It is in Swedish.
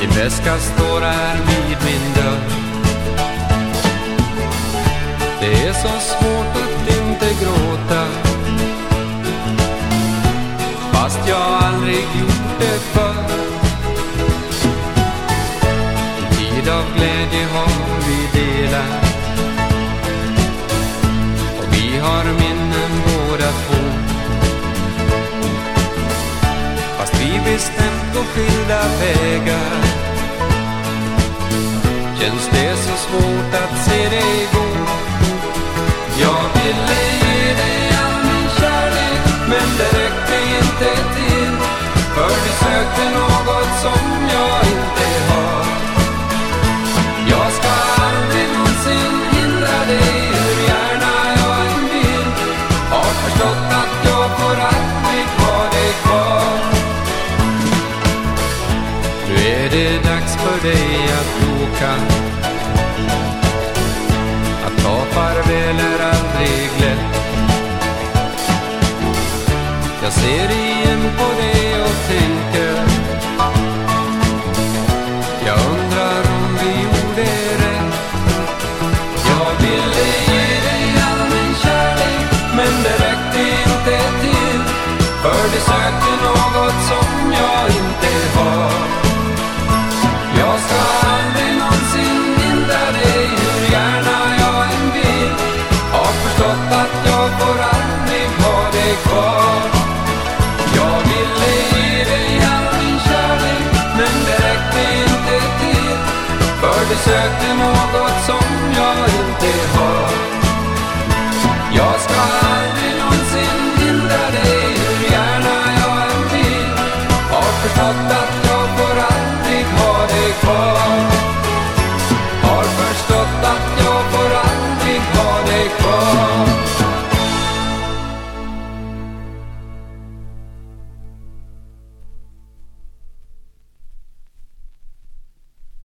väska står här vid min dörr. Det är så svårt att inte gråta, fast jag aldrig gjort det förr. En tid av glädje har vi delat, och vi har minnen båda två. Fast vi bestämt på skilda vägar, känns det så svårt att se dig gå. Jag ville ge dig all min kärlek, men det räckte inte till, för du sökte något som jag inte har. Jag ska aldrig någonsin hindra dig, hur gärna jag än vill. Har förstått att jag får aldrig ha dig kvar. Nu är det dags för dig att åka. Att ta farväl är aldrig lätt. Jag ser igen på dig och tänker, jag undrar om vi gjorde rätt. Jag ville ge dig all min kärlek, men det räckte inte till, för du sökte något som jag inte har. Jag ska aldrig någonsin hindra dig, hur gärna jag än vill. Har förstått att jag får aldrig ha dig kvar. Jag ville ge dig all min kärlek, men det räckte inte till, för du sökte något som jag inte har.